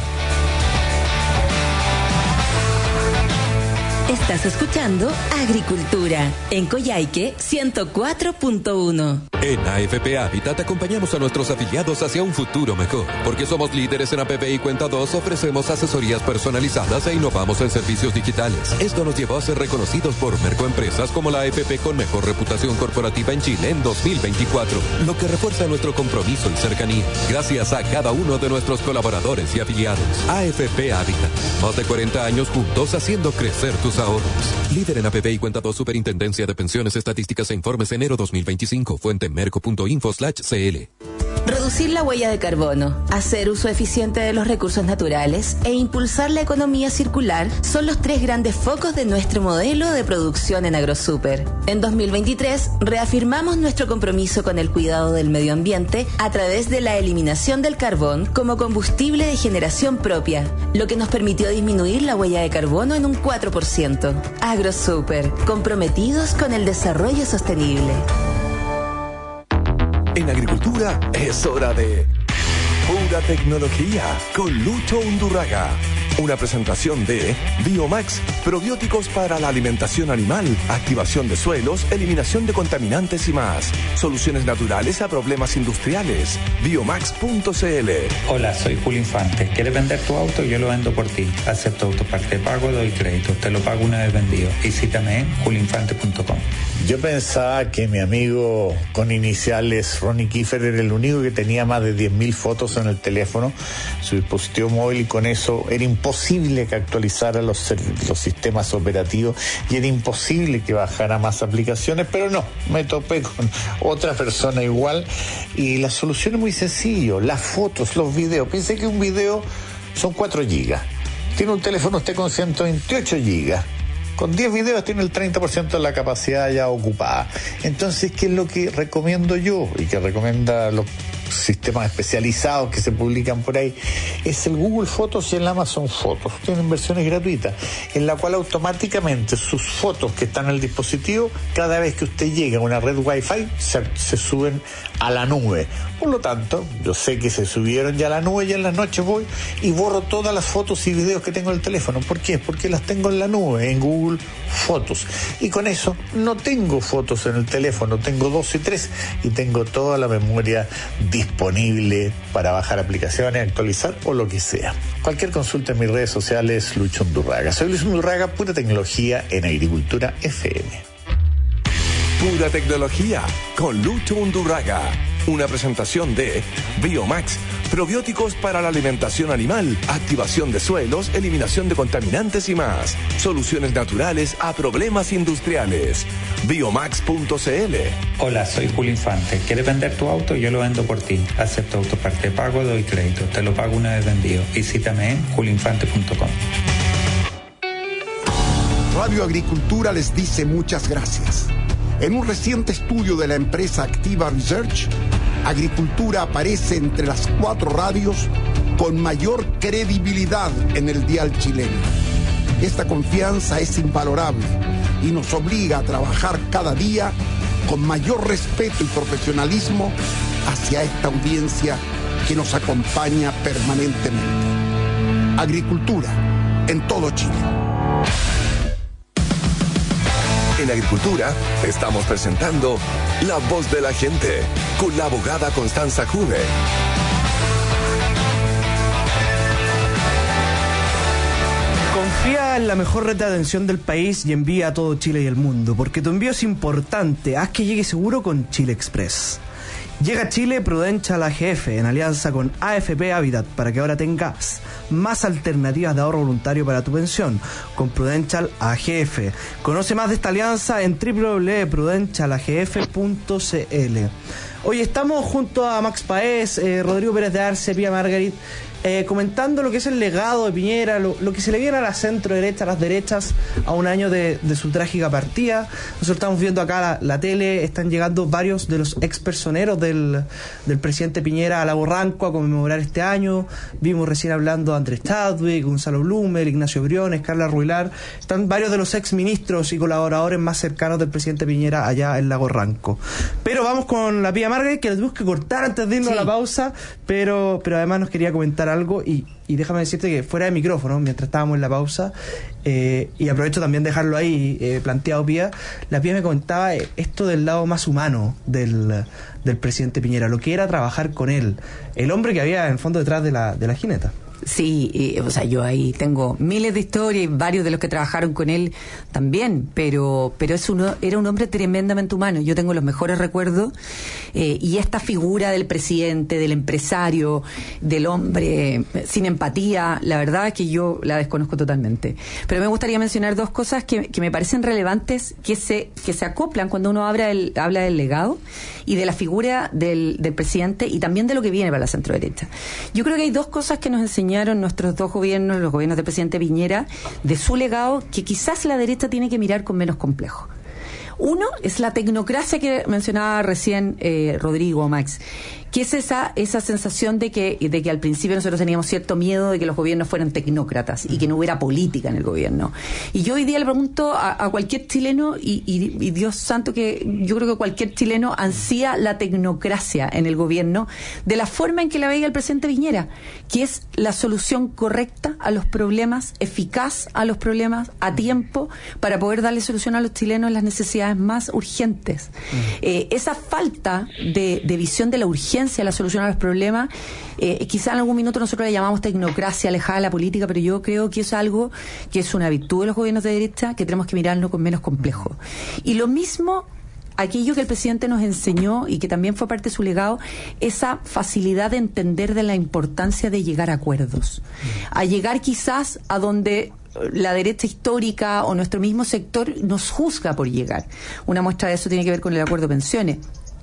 Estás escuchando Agricultura en Coyhaique ciento cuatro punto uno. En A F P Habitat acompañamos a nuestros afiliados hacia un futuro mejor. Porque somos líderes en A P P y Cuenta dos, ofrecemos asesorías personalizadas e innovamos en servicios digitales. Esto nos llevó a ser reconocidos por Mercoempresas como la A F P con mejor reputación corporativa en Chile en dos mil veinticuatro, lo que refuerza nuestro compromiso y cercanía. Gracias a cada uno de nuestros colaboradores y afiliados. A F P Habitat, más de cuarenta años juntos haciendo crecer tus ahorros. Líder en A P P y Cuenta dos, Superintendencia de Pensiones, Estadísticas e Informes, enero dos mil veinticinco. Fuente merco.info slash cl. Reducir la huella de carbono, hacer uso eficiente de los recursos naturales e impulsar la economía circular son los tres grandes focos de nuestro modelo de producción en AgroSuper. En dos mil veintitrés reafirmamos nuestro compromiso con el cuidado del medio ambiente a través de la eliminación del carbón como combustible de generación propia, lo que nos permitió disminuir la huella de carbono en un cuatro por ciento. AgroSuper, comprometidos con el desarrollo sostenible. En agricultura es hora de Pura Tecnología con Lucho Undurraga. Una presentación de Biomax, probióticos para la alimentación animal, activación de suelos, eliminación de contaminantes y más. Soluciones naturales a problemas industriales. Biomax punto cl. Hola, soy Julio Infante. ¿Quieres vender tu auto? Yo lo vendo por ti. Acepto autoparte pago, doy crédito. Te lo pago una vez vendido. Visítame en julio infante punto com. Yo pensaba que mi amigo con iniciales Ronnie Kiefer era el único que tenía más de diez mil fotos en el teléfono, su dispositivo móvil, y con eso era imposible que actualizara los, los sistemas operativos y era imposible que bajara más aplicaciones, pero no, me topé con otra persona igual y la solución es muy sencillo, las fotos, los videos. Piense que un video son cuatro gigas, tiene un teléfono usted con ciento veintiocho gigas. Con diez videos tiene el treinta por ciento de la capacidad ya ocupada. Entonces, ¿qué es lo que recomiendo yo? Y que recomienda los sistemas especializados que se publican por ahí. Es el Google Fotos y el Amazon Fotos. Tienen versiones gratuitas, en la cual automáticamente sus fotos que están en el dispositivo, cada vez que usted llega a una red Wi-Fi, se, se suben a la nube. Por lo tanto, yo sé que se subieron ya a la nube y en las noches voy y borro todas las fotos y videos que tengo en el teléfono. ¿Por qué? Porque las tengo en la nube, en Google Fotos. Y con eso no tengo fotos en el teléfono, tengo dos y tres y tengo toda la memoria disponible para bajar aplicaciones, actualizar o lo que sea. Cualquier consulta en mis redes sociales, Lucho Undurraga. Soy Lucho Undurraga, Pura Tecnología en Agricultura F M. Pura Tecnología con Lucho Undurraga. Una presentación de Biomax, probióticos para la alimentación animal, activación de suelos, eliminación de contaminantes y más. Soluciones naturales a problemas industriales. Biomax punto cl. Hola, soy Julio Infante. ¿Quieres vender tu auto? Yo lo vendo por ti. Acepto autoparte pago, doy crédito. Te lo pago una vez vendido. Visítame en julio infante punto com. Radio Agricultura les dice muchas gracias. En un reciente estudio de la empresa Activa Research, Agricultura aparece entre las cuatro radios con mayor credibilidad en el dial chileno. Esta confianza es invalorable y nos obliga a trabajar cada día con mayor respeto y profesionalismo hacia esta audiencia que nos acompaña permanentemente. Agricultura en todo Chile. En Agricultura estamos presentando La Voz de la Gente con la abogada Constanza Juve. Confía en la mejor red de atención del país y envía a todo Chile y el mundo, porque tu envío es importante. Haz que llegue seguro con Chile Express. Llega a Chile Prudential A G F en alianza con A F P Habitat para que ahora tengas más alternativas de ahorro voluntario para tu pensión con Prudential A G F. Conoce más de esta alianza en doble u doble u doble u punto prudential a g f punto c l. Hoy estamos junto a Max Paez, eh, Rodrigo Pérez de Arce, Pía Margarit, eh, comentando lo que es el legado de Piñera, lo, lo que se le viene a la centro derecha, a las derechas, a un año de, de su trágica partida. Nosotros estamos viendo acá la, la tele, están llegando varios de los ex personeros del, del presidente Piñera a Lago Ranco a conmemorar este año. Vimos recién hablando a Andrés Chadwick, Gonzalo Blumer, Ignacio Briones, Carla Ruilar. Están varios de los ex ministros y colaboradores más cercanos del presidente Piñera allá en Lago Ranco. Pero vamos con la Pía Margaret, que les tuvimos que cortar antes de irnos sí. a la pausa, pero, pero además nos quería comentar algo y, y déjame decirte que fuera de micrófono, mientras estábamos en la pausa, eh, y aprovecho también dejarlo ahí eh, planteado, Pía, la Pía me comentaba eh, esto del lado más humano del, del presidente Piñera, lo que era trabajar con él, el hombre que había en el fondo detrás de la, de la jineta. Sí, y, o sea, yo ahí tengo miles de historias y varios de los que trabajaron con él también, pero pero es uno, era un hombre tremendamente humano. Yo tengo los mejores recuerdos eh, y esta figura del presidente, del empresario, del hombre sin empatía, la verdad es que yo la desconozco totalmente. Pero me gustaría mencionar dos cosas que, que me parecen relevantes, que se que se acoplan cuando uno habla del, habla del legado y de la figura del, del presidente y también de lo que viene para la centroderecha. Yo creo que hay dos cosas que nos enseñaron nuestros dos gobiernos, los gobiernos del presidente Piñera, de su legado, que quizás la derecha tiene que mirar con menos complejo. Uno es la tecnocracia que mencionaba recién eh, Rodrigo, Max, que es esa esa sensación de que de que al principio nosotros teníamos cierto miedo de que los gobiernos fueran tecnócratas y que no hubiera política en el gobierno. Y yo hoy día le pregunto a, a cualquier chileno, y, y, y Dios santo que yo creo que cualquier chileno ansía la tecnocracia en el gobierno de la forma en que la veía el presidente Piñera, que es la solución correcta a los problemas, eficaz a los problemas, a tiempo, para poder darle solución a los chilenos en las necesidades más urgentes. Uh-huh. Eh, esa falta de, de visión de la urgencia, la solución a los problemas, eh, quizá en algún minuto nosotros le llamamos tecnocracia alejada de la política, pero yo creo que es algo que es una virtud de los gobiernos de derecha que tenemos que mirarlo con menos complejo. Y lo mismo, aquello que el presidente nos enseñó y que también fue parte de su legado, esa facilidad de entender de la importancia de llegar a acuerdos, a llegar quizás a donde la derecha histórica o nuestro mismo sector nos juzga por llegar. Una muestra de eso tiene que ver con el acuerdo de pensiones.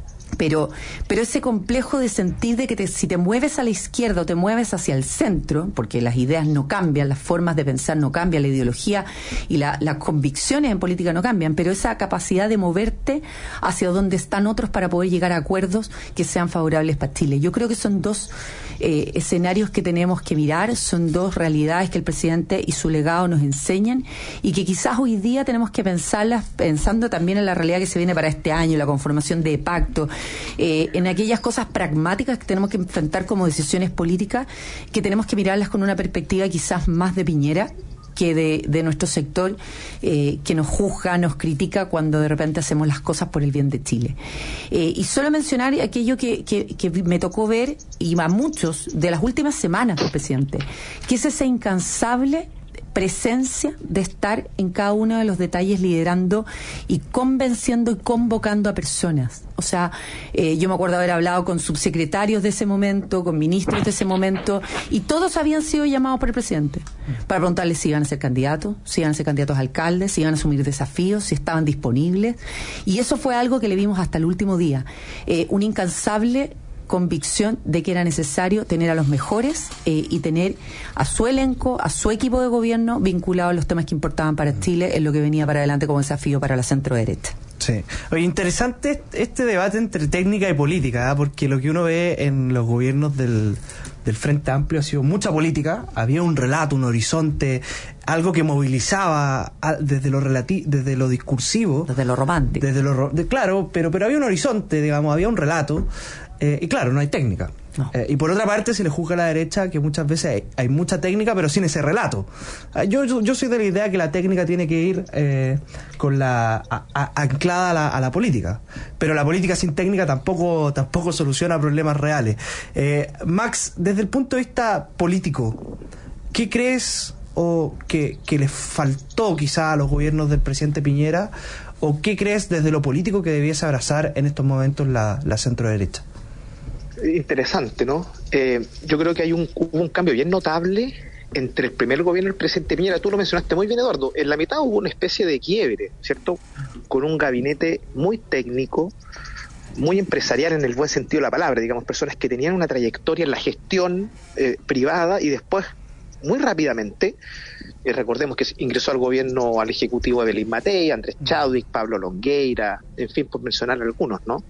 Pero, pero ese complejo de sentir de que te, si te mueves a la izquierda o te mueves hacia el centro, porque las ideas no cambian, las formas de pensar no cambian, la ideología y la, las convicciones en política no cambian, pero esa capacidad de moverte hacia donde están otros para poder llegar a acuerdos que sean favorables para Chile. Yo creo que son dos eh, escenarios que tenemos que mirar, son dos realidades que el presidente y su legado nos enseñan y que quizás hoy día tenemos que pensarlas pensando también en la realidad que se viene para este año, la conformación de pacto, Eh, en aquellas cosas pragmáticas que tenemos que enfrentar como decisiones políticas, que tenemos que mirarlas con una perspectiva quizás más de Piñera que de, de nuestro sector, eh, que nos juzga, nos critica cuando de repente hacemos las cosas por el bien de Chile. Eh, y solo mencionar aquello que, que, que me tocó ver, y a muchos, de las últimas semanas del presidente, que es esa incansable presencia de estar en cada uno de los detalles liderando y convenciendo y convocando a personas. O sea, eh, yo me acuerdo haber hablado con subsecretarios de ese momento, con ministros de ese momento, y todos habían sido llamados por el presidente para preguntarles si iban a ser candidatos, si iban a ser candidatos a alcaldes, si iban a asumir desafíos, si estaban disponibles. Y eso fue algo que le vimos hasta el último día. Eh, un incansable convicción de que era necesario tener a los mejores eh, y tener a su elenco, a su equipo de gobierno vinculado a los temas que importaban para Chile en lo que venía para adelante como desafío para la centro-derecha. Sí. Oye, interesante este debate entre técnica y política, ¿eh? Porque lo que uno ve en los gobiernos del, del Frente Amplio ha sido mucha política, había un relato, un horizonte, algo que movilizaba a, desde lo relati- desde lo discursivo, desde lo romántico, desde lo de, claro, pero pero había un horizonte, digamos, había un relato. Eh, y claro, no hay técnica. No. Eh, y por otra parte se le juzga a la derecha que muchas veces hay, hay mucha técnica pero sin ese relato. Eh, yo, yo yo soy de la idea que la técnica tiene que ir eh, con la a, a, anclada a la, a la política, pero la política sin técnica tampoco tampoco soluciona problemas reales. Eh, Max, desde el punto de vista político, ¿qué crees o que, que les faltó quizá a los gobiernos del presidente Piñera, o qué crees desde lo político que debiese abrazar en estos momentos la, la centro derecha? interesante, ¿no? Eh, yo creo que hay un, un cambio bien notable entre el primer gobierno y el presidente Piñera. Tú lo mencionaste muy bien, Eduardo. En la mitad hubo una especie de quiebre, ¿cierto? Con un gabinete muy técnico, muy empresarial en el buen sentido de la palabra, digamos, personas que tenían una trayectoria en la gestión eh, privada y después, muy rápidamente, eh, recordemos que ingresó al gobierno, al ejecutivo Evelyn Matei, Andrés Chadwick, Pablo Longueira, en fin, por mencionar algunos, ¿no?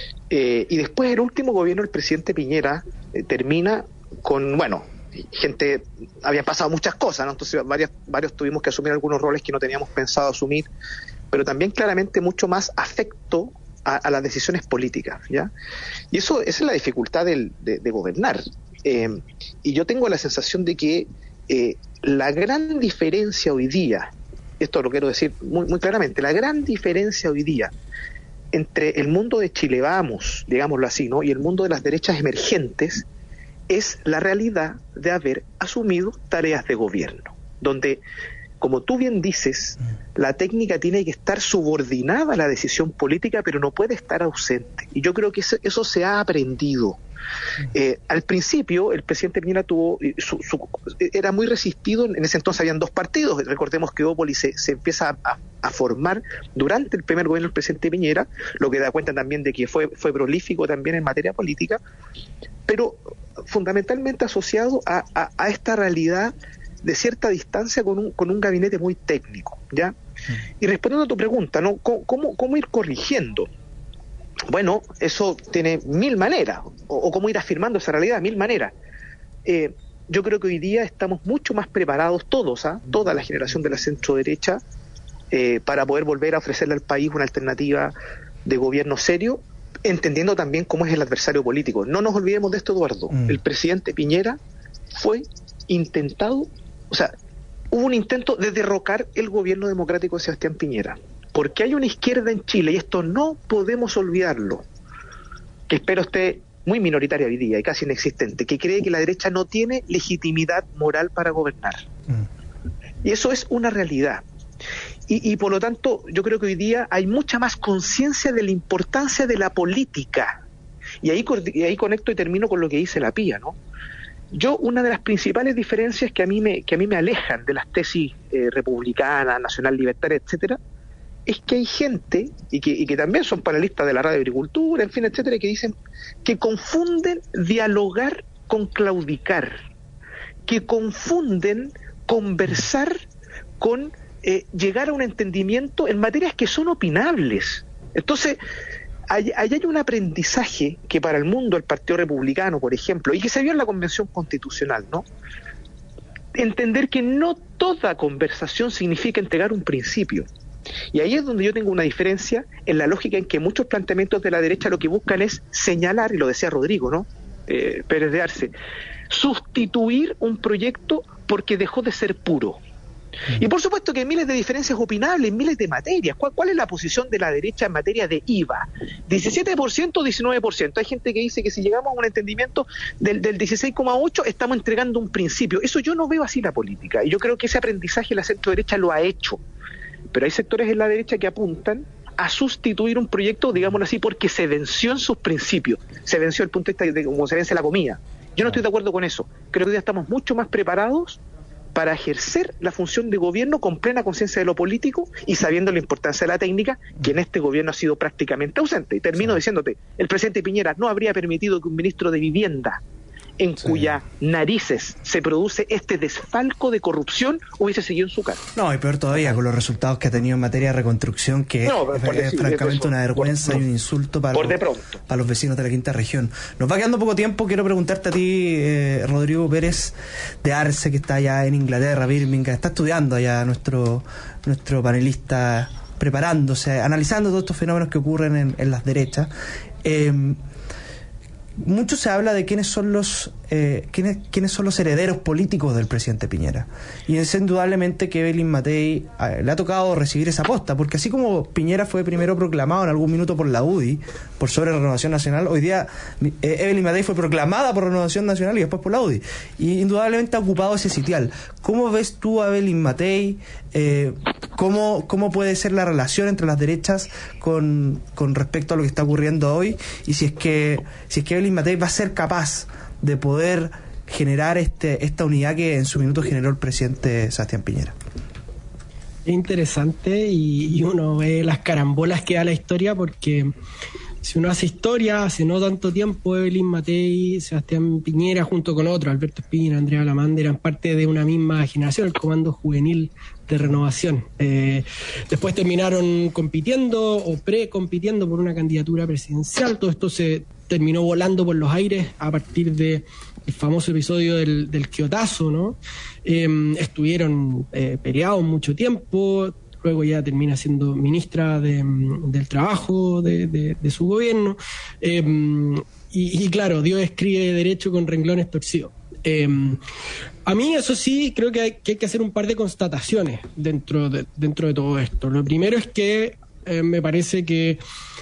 Eh, y después el último gobierno, el presidente Piñera, eh, termina con, bueno, gente, habían pasado muchas cosas, ¿no? Entonces varias, varios tuvimos que asumir algunos roles que no teníamos pensado asumir, pero también claramente mucho más afecto a, a las decisiones políticas, ¿ya? Y eso, esa es la dificultad del, de, de gobernar. Eh, y yo tengo la sensación de que eh, la gran diferencia hoy día, esto lo quiero decir muy, muy claramente, la gran diferencia hoy día entre el mundo de Chile Vamos, digámoslo así, ¿no?, y el mundo de las derechas emergentes es la realidad de haber asumido tareas de gobierno, donde, como tú bien dices, la técnica tiene que estar subordinada a la decisión política, pero no puede estar ausente. Y yo creo que eso, eso se ha aprendido. Eh, al principio, el presidente Piñera tuvo, su, su, era muy resistido. En ese entonces habían dos partidos. Recordemos que Ópoli se, se empieza a, a formar durante el primer gobierno del presidente Piñera, lo que da cuenta también de que fue, fue prolífico también en materia política, pero fundamentalmente asociado a, a, a esta realidad de cierta distancia con un, con un gabinete muy técnico, ¿ya? Y respondiendo a tu pregunta, ¿no?, ¿Cómo, cómo, cómo ir corrigiendo? Bueno, eso tiene mil maneras, o, o cómo ir afirmando esa realidad, mil maneras. Eh, yo creo que hoy día estamos mucho más preparados todos, ¿ah? toda la generación de la centro-derecha, eh, para poder volver a ofrecerle al país una alternativa de gobierno serio, entendiendo también cómo es el adversario político. No nos olvidemos de esto, Eduardo. Mm. El presidente Piñera fue intentado, o sea, hubo un intento de derrocar el gobierno democrático de Sebastián Piñera. Porque hay una izquierda en Chile, y esto no podemos olvidarlo, que espero esté muy minoritaria hoy día y casi inexistente, que cree que la derecha no tiene legitimidad moral para gobernar. Mm. Y eso es una realidad. Y, y por lo tanto, yo creo que hoy día hay mucha más conciencia de la importancia de la política. Y ahí, y ahí conecto y termino con lo que dice la Pía, ¿no? Yo, una de las principales diferencias que a mí me, que a mí me alejan de las tesis eh, republicanas, nacional libertarias, etcétera, es que hay gente, y que, y que también son panelistas de la radio de agricultura, en fin, etcétera, que dicen que confunden dialogar con claudicar, que confunden conversar con eh, llegar a un entendimiento en materias que son opinables. Entonces, ahí hay un aprendizaje que para el mundo, el Partido Republicano, por ejemplo, y que se vio en la Convención Constitucional, ¿no?, entender que no toda conversación significa entregar un principio. Y ahí es donde yo tengo una diferencia en la lógica en que muchos planteamientos de la derecha lo que buscan es señalar, y lo decía Rodrigo, ¿no?, eh, Pérez de Arce, sustituir un proyecto porque dejó de ser puro. Y por supuesto que hay miles de diferencias opinables, miles de materias. ¿Cuál, cuál es la posición de la derecha en materia de I V A? ¿diecisiete por ciento o diecinueve por ciento? Hay gente que dice que si llegamos a un entendimiento del, del dieciséis coma ocho estamos entregando un principio. Eso yo no veo así la política. Y yo creo que ese aprendizaje la centro-derecha lo ha hecho. Pero hay sectores en la derecha que apuntan a sustituir un proyecto, digámoslo así, porque se venció en sus principios. Se venció el punto de vista de cómo se vence la comida. Yo no estoy de acuerdo con eso. Creo que hoy día estamos mucho más preparados para ejercer la función de gobierno con plena conciencia de lo político y sabiendo la importancia de la técnica, que en este gobierno ha sido prácticamente ausente. Y termino sí. diciéndote, el presidente Piñera no habría permitido que un ministro de Vivienda, en sí. cuyas narices se produce este desfalco de corrupción, hubiese seguido en su cargo. No, y peor todavía, con los resultados que ha tenido en materia de reconstrucción, que no, es, es decir, francamente eso, una vergüenza por, y un insulto para, los, para los vecinos de la quinta región. Nos va quedando poco tiempo. Quiero preguntarte a ti, eh, Rodrigo Pérez de Arce, que está allá en Inglaterra, Birmingham, está estudiando allá nuestro, nuestro panelista, preparándose, analizando todos estos fenómenos que ocurren en, en las derechas. Eh, Mucho se habla de quiénes son los eh, quiénes, quiénes son los herederos políticos del presidente Piñera, y es indudablemente que Evelyn Matei eh, le ha tocado recibir esa posta, porque así como Piñera fue primero proclamado en algún minuto por la U D I por sobre Renovación Nacional, hoy día eh, Evelyn Matei fue proclamada por Renovación Nacional y después por la U D I, y indudablemente ha ocupado ese sitial. ¿Cómo ves tú a Evelyn Matei? Eh, ¿cómo, ¿Cómo puede ser la relación entre las derechas con, con respecto a lo que está ocurriendo hoy? Y si es que si es que Evelyn Evelyn Matei va a ser capaz de poder generar este esta unidad que en su minuto generó el presidente Sebastián Piñera. Es interesante y, y uno ve las carambolas que da la historia, porque si uno hace historia, hace no tanto tiempo, Evelyn Matei, Sebastián Piñera, junto con otros, Alberto Espina, Andrea Lamande, eran parte de una misma generación, el Comando Juvenil de Renovación. Eh, después terminaron compitiendo o pre-compitiendo por una candidatura presidencial. Todo esto se terminó volando por los aires a partir de el famoso episodio del, del Quiotazo, ¿no? Eh, estuvieron eh, peleados mucho tiempo. Luego ya termina siendo ministra de, del Trabajo de, de, de su gobierno. Eh, y, y claro, Dios escribe derecho con renglones torcidos. Eh, a mí, eso sí, creo que hay, que hay que hacer un par de constataciones dentro de, dentro de todo esto. Lo primero es que eh, me parece que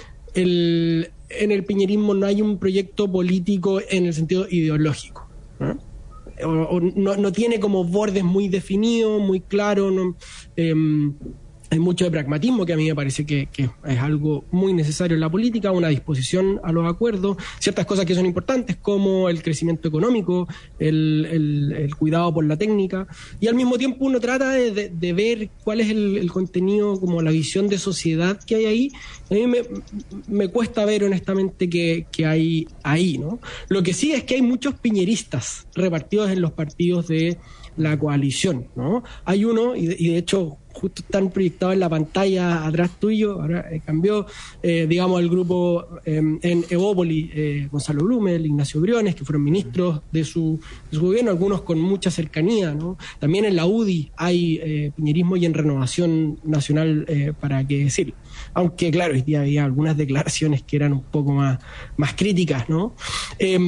el, en el piñerismo no hay un proyecto político en el sentido ideológico, ¿no? O, o no, no tiene como bordes muy definidos, muy claros, no, eh, hay mucho de pragmatismo, que a mí me parece que, que es algo muy necesario en la política, una disposición a los acuerdos, ciertas cosas que son importantes como el crecimiento económico, el, el, el cuidado por la técnica, y al mismo tiempo uno trata de, de, de ver cuál es el, el contenido, como la visión de sociedad que hay ahí. A mí me, me cuesta ver honestamente que, que hay ahí, ¿no? Lo que sí es que hay muchos piñeristas repartidos en los partidos de la coalición, ¿no? Hay uno, y de, y de hecho justo están proyectados en la pantalla atrás tuyo, ahora eh, cambió, eh, digamos, el grupo eh, en Evópoli, eh, Gonzalo Blumel, Ignacio Briones, que fueron ministros de su, de su gobierno, algunos con mucha cercanía, ¿no? También en la U D I hay eh, piñerismo y en Renovación Nacional, eh, para qué decir. Aunque, claro, hoy día había algunas declaraciones que eran un poco más, más críticas, ¿no? Eh,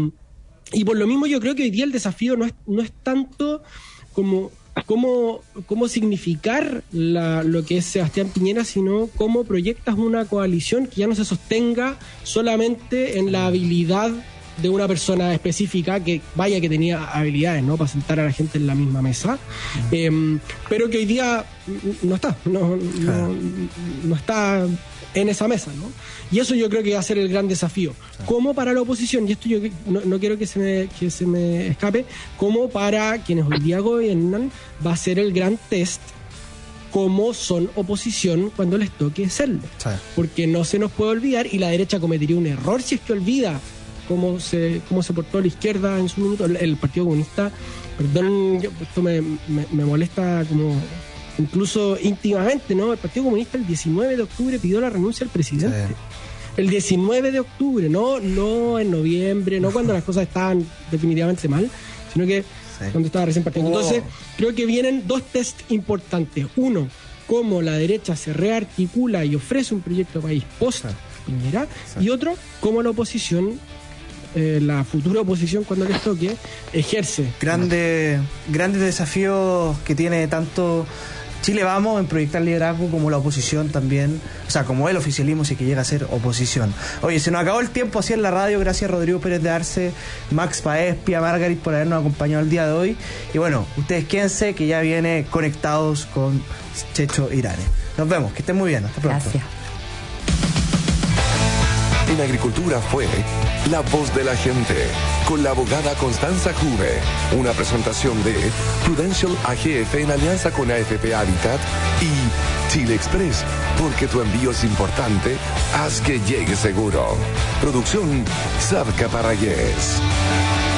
y por lo mismo yo creo que hoy día el desafío no es, no es tanto como cómo, cómo significar la, lo que es Sebastián Piñera, sino cómo proyectas una coalición que ya no se sostenga solamente en la habilidad de una persona específica, que vaya que tenía habilidades, ¿no?, para sentar a la gente en la misma mesa, uh-huh. eh, pero que hoy día no está, no, no, no está en esa mesa, ¿no? Y eso yo creo que va a ser el gran desafío. Como para la oposición, y esto yo no, no quiero que se, me, que se me escape, como para quienes hoy día gobiernan, va a ser el gran test cómo son oposición cuando les toque serlo. Sí. Porque no se nos puede olvidar, y la derecha cometería un error si es que olvida cómo se, cómo se portó la izquierda en su minuto, el, el Partido Comunista. Perdón, esto me, me, me molesta como incluso íntimamente, ¿no? El Partido Comunista el diecinueve de octubre pidió la renuncia al presidente. Sí. El diecinueve de octubre, no, no en noviembre, no cuando las cosas estaban definitivamente mal, sino que sí. cuando estaba recién partiendo. Oh. Entonces, creo que vienen dos test importantes. Uno, cómo la derecha se rearticula y ofrece un proyecto país post Piñera, sí. y otro, cómo la oposición, eh, la futura oposición cuando les toque, ejerce. Grande, grandes desafíos que tiene tanto Chile Vamos en proyectar liderazgo, como la oposición también, o sea, como el oficialismo, si que llega a ser oposición. Oye, se nos acabó el tiempo así en la radio. Gracias Rodrigo Pérez de Arce, Max Paez, Pia Margarit por habernos acompañado el día de hoy. Y bueno, ustedes quédense que ya viene Conectados con Checho Irane. Nos vemos, que estén muy bien, hasta pronto. Gracias. En Agricultura fue La Voz de la Gente, con la abogada Constanza Juve. Una presentación de Prudential A G F en alianza con A F P Habitat y Chile Express, porque tu envío es importante, haz que llegue seguro. Producción Savca Parragués.